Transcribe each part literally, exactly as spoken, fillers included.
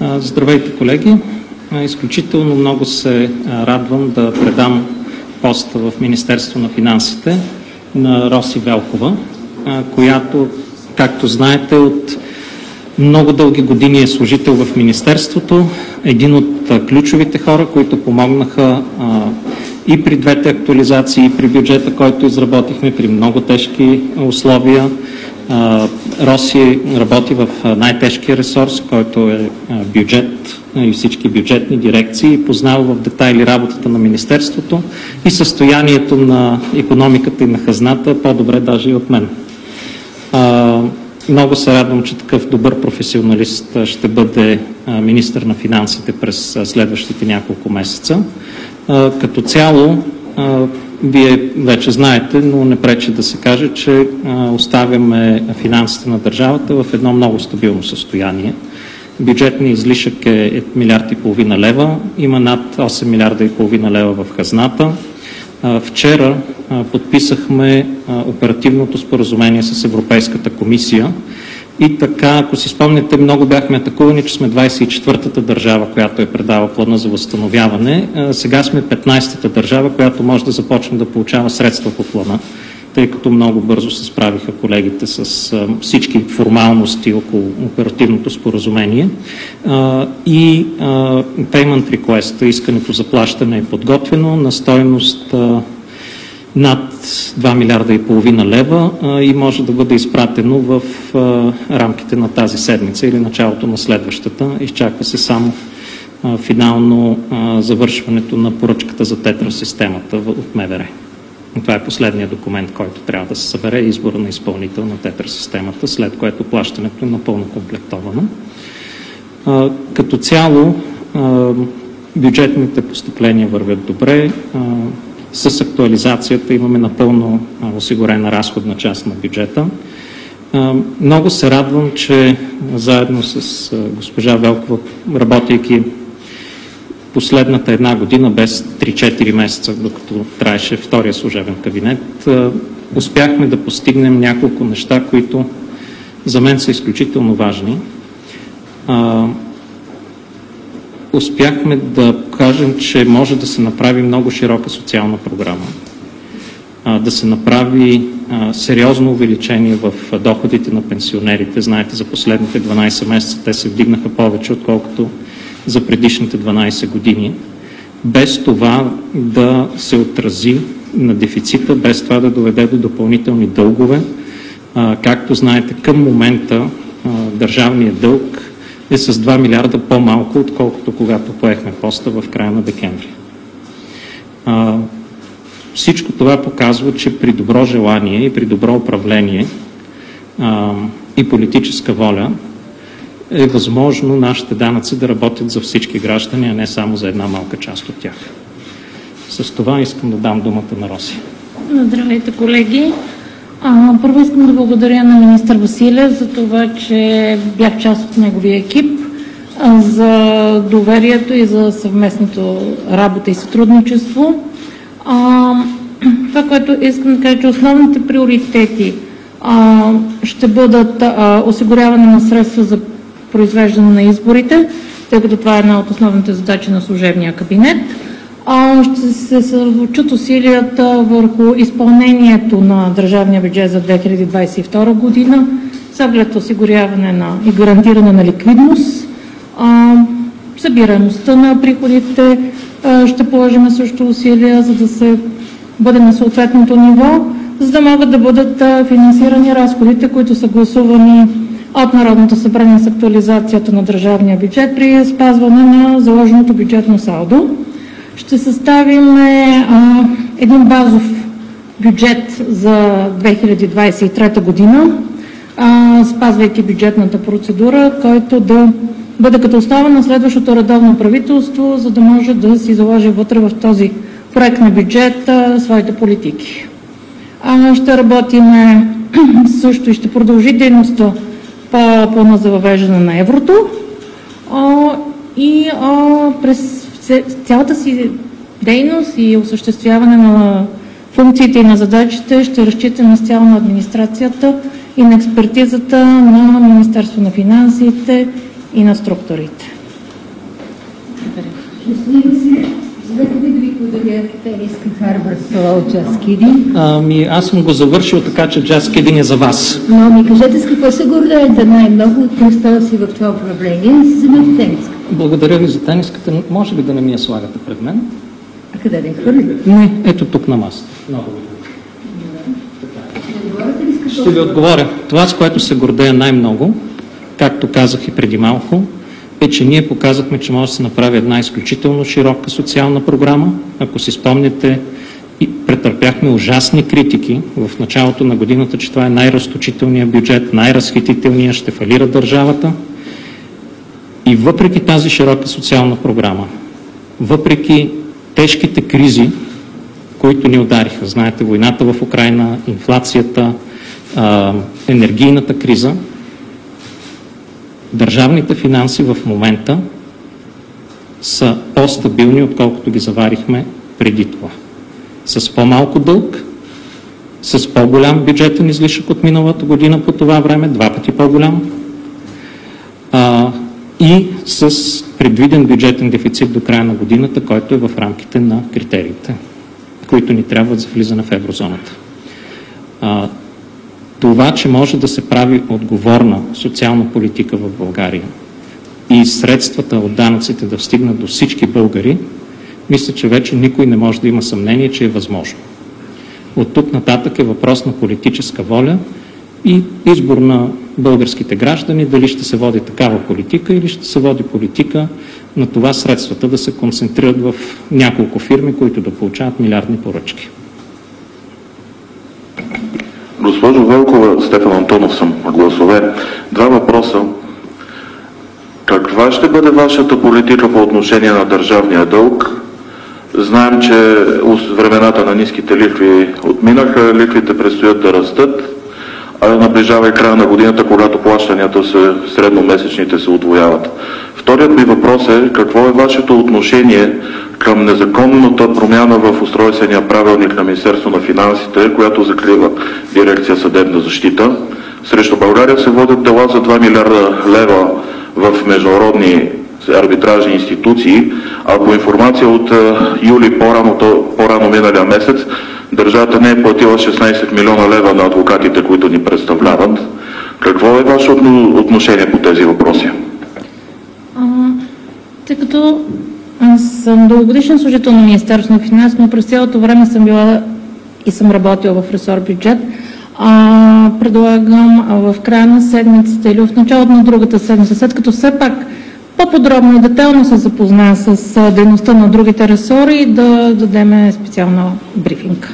Здравейте, колеги! Изключително много се радвам да предам поста в Министерство на финансите на Роси Велкова, която, както знаете, от много дълги години е служител в Министерството, един от ключовите хора, които помогнаха и при двете актуализации, и при бюджета, който изработихме при много тежки условия. Роси работи в най-тежкия ресурс, който е бюджет и всички бюджетни дирекции, и познава в детайли работата на Министерството и състоянието на икономиката и на хазната по-добре даже и от мен. Много се радвам, че такъв добър професионалист ще бъде министър на финансите през следващите няколко месеца. Като цяло, вие вече знаете, но не пречи да се каже, че оставяме финансите на държавата в едно много стабилно състояние. Бюджетният излишък е милиард и половина лева, има над осем милиарда и половина лева в хазната. Вчера подписахме оперативното споразумение с Европейската комисия и така, ако си спомняте, много бяхме атакувани, че сме двадесет и четвъртата държава, която е предала плана за възстановяване. Сега сме петнадесетата държава, която може да започне да получава средства по плана, тъй като много бързо се справиха колегите с всички формалности около оперативното споразумение. И payment request, искането за плащане е подготвено на стойност над два милиарда и половина лева и може да бъде изпратено в рамките на тази седмица или началото на следващата. Изчаква се само финално завършването на поръчката за тетрасистемата от МВР. Това е последният документ, който трябва да се събере, избора на изпълнител на тетрасистемата, след което плащането е напълно комплектовано. Като цяло бюджетните постъпления вървят добре. С актуализацията имаме напълно осигурена разходна част на бюджета. Много се радвам, че заедно с госпожа Велкова, работейки последната една година, без три-четири месеца, докато траеше втория служебен кабинет, успяхме да постигнем няколко неща, които за мен са изключително важни. Успяхме да кажем, че може да се направи много широка социална програма, да се направи сериозно увеличение в доходите на пенсионерите. Знаете, за последните дванадесет месеца те се вдигнаха повече, отколкото за предишните дванадесет години, без това да се отрази на дефицита, без това да доведе до допълнителни дългове. Както знаете, към момента държавният дълг е с два милиарда по-малко, отколкото когато поехме поста в края на декември. А, всичко това показва, че при добро желание и при добро управление а, и политическа воля е възможно нашите данъци да работят за всички граждани, а не само за една малка част от тях. С това искам да дам думата на Роси. Здравейте, колеги! А, първо искам да благодаря на министър Василев за това, че бях част от неговия екип, а, за доверието и за съвместното работа и сътрудничество. А, това, което искам да кажа, че основните приоритети а, ще бъдат а, осигуряване на средства за произвеждане на изборите, тъй като това е една от основните задачи на служебния кабинет. Ще се съсредоточат усилията върху изпълнението на държавния бюджет за две хиляди двадесет и втора година, с оглед осигуряване на и гарантиране на ликвидност, събираемостта на приходите. Ще положим също усилия, за да се бъде на съответното ниво, за да могат да бъдат финансирани разходите, които са гласувани от Народното събрание с актуализацията на държавния бюджет при спазване на заложеното бюджетно салдо. Ще съставим а, един базов бюджет за две хиляди двадесет и трета година, а, спазвайки бюджетната процедура, който да бъде като основа на следващото редовно правителство, за да може да си заложи вътре в този проект на бюджет а, своите политики. А, ще работим също и ще продължи дейността по плана за въвеждане на еврото а, и а, през цялата си дейност и осъществяване на функциите и на задачите ще разчитаме изцяло на администрацията и на експертизата на Министерство на финансите и на структурите. Нека ви да ви подаря тениската Харвард стола от Just Kidding. Ами, аз съм го завършил, така че Just Kidding е за вас. Но ми кажете с какво се гордеете най-много от кръста си в това управление и си вземете тениската. Благодаря ви за тениската. Може ли да не ми я слагате пред мен? А къде да я хвърлите? Не, ето тук на масата. Много ви Ще ви отговоря. Това, с което се гордея най-много, както казах и преди малко, е, че ние показахме, че може да се направи една изключително широка социална програма. Ако си спомняте, и претърпяхме ужасни критики в началото на годината, че това е най-разточителният бюджет, най-разхитителният, ще фалира държавата. И въпреки тази широка социална програма, въпреки тежките кризи, които ни удариха, знаете, войната в Украйна, инфлацията, енергийната криза, държавните финанси в момента са по-стабилни, отколкото ги заварихме преди това. С по-малко дълг, с по-голям бюджетен излишък от миналата година по това време, два пъти по-голям, а, и с предвиден бюджетен дефицит до края на годината, който е в рамките на критериите, които ни трябват за влизане в еврозоната. А, Това, че може да се прави отговорна социална политика в България и средствата от данъците да стигнат до всички българи, мисля, че вече никой не може да има съмнение, че е възможно. От тук нататък е въпрос на политическа воля и избор на българските граждани дали ще се води такава политика или ще се води политика на това средствата да се концентрират в няколко фирми, които да получават милиардни поръчки. Госпожо Велкова, Стефан Антонов съм, гласове. Два въпроса. Каква ще бъде вашата политика по отношение на държавния дълг? Знаем, че времената на ниските лихви отминаха, лихвите предстоят да растат, а наближава и края на годината, когато плащанията се, средномесечните се удвояват. Вторият ми въпрос е, какво е вашето отношение към незаконната промяна в устройствения правилник на Министерство на финансите, която закрива дирекция съдебна защита. Срещу България се водят дела за два милиарда лева в международни арбитражни институции, а по информация от юли по-рано, по-рано миналия месец, държавата не е платила шестнайсет милиона лева на адвокатите, които ни представляват. Какво е вашето отношение по тези въпроси? А, тъй като аз съм дългогодишен служител на Министерството на финансите, но през цялото време съм била и съм работила в ресор бюджет. А, предлагам а, в края на седмицата или в началото на другата седмица, след като все пак по-подробно и детайлно се запозная с а, дейността на другите ресори, да дадем специална брифинг.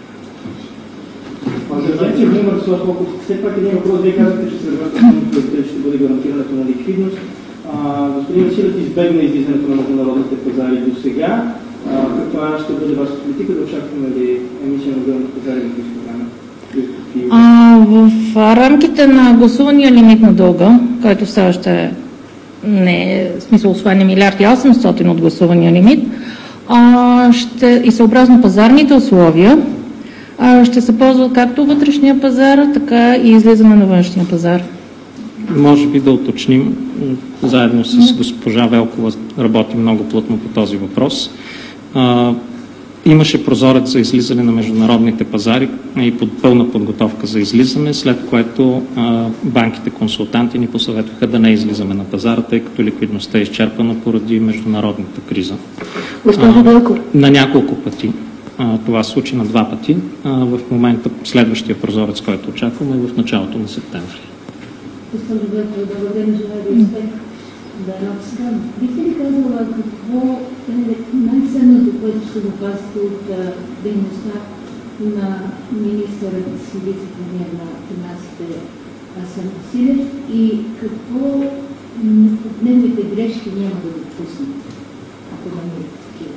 Знаете, в има ресор, колко все пак един въпрос, вие казвате, че средната ще бъде гарантирането на ликвидност. Господин Василев избегна излизането на международните пазари до сега. Каква ще бъде вашата политика? Да очакваме ли емисия на отделните пазари в близко време? А, в рамките на гласувания лимит на дълга, който все още не е в смисъл освоен милиард и осемстотин от гласувания лимит, а, ще, и съобразно пазарните условия, а, ще се ползва както вътрешния пазар, така и излизане на външния пазар. Може би да уточним, заедно с госпожа Велкова работим много плътно по този въпрос. А, имаше прозорец за излизане на международните пазари и под пълна подготовка за излизане, след което а, банките консултанти ни посъветваха да не излизаме на пазара, тъй като ликвидността е изчерпана поради международната криза. Госпожа Велкова. На няколко пъти. А, това се случи на два пъти. А, в момента следващия прозорец, който очакваме, е в началото на септември. Госпожо Велкова, добър ден, желая ви успех. Да, сега, бихте ли казала какво е най-ценното, което ще запазите от дейността на министърът си вице-премиер на финансите Асен Василев и какво от неговите грешки няма да допуснете, ако намерите такива?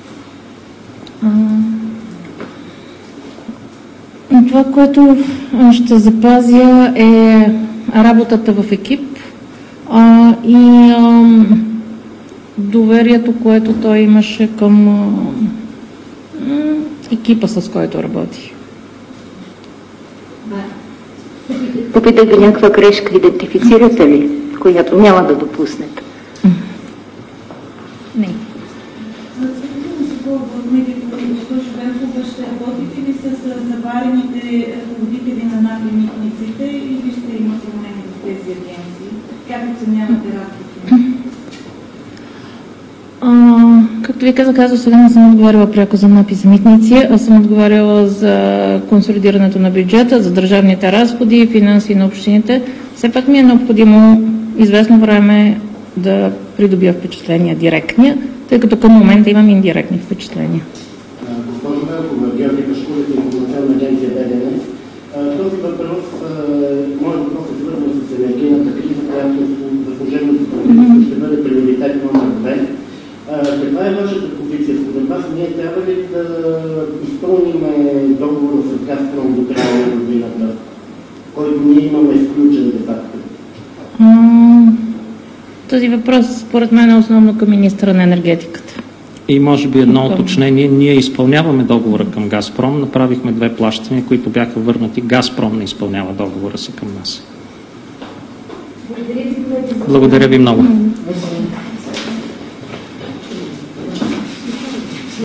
Това, което ще запазя, е работата в екип а, и а, доверието, което той имаше към а, екипа, с който работи. Попитах ви някаква грешка, идентифицирате ли, която няма да допуснете? Не. Госпожо Венкова, ще работите ли с заварените ръководители на НАП и митниците или ще има промени в тези агенции? Как оценявате работата? Както ви казах, аз до сега не съм отговаряла пряко за НАП и за митници, а съм отговаряла за консолидирането на бюджета, за държавните разходи, финанси на общините. Все пак ми е необходимо известно време да придобия впечатления директния, тъй като към момента имам индиректни впечатления. Госпожо Велкова, Георги Пашкулев, информационна агенция БДН. Този въпрос, моят въпрос е свързан с енергийната криза, която за служебното правителство ще бъде приоритет номер две. Каква е вашата позиция? Според вас ние трябва ли да изпълним договора с Газпром до края на годината, който ние имаме изключен де факто? Този въпрос според мен е основно към министъра на енергетиката. И може би едно уточнение. Ние изпълняваме договора към Газпром. Направихме две плащания, които бяха върнати. Газпром не изпълнява договора си към нас. Благодаря ви много.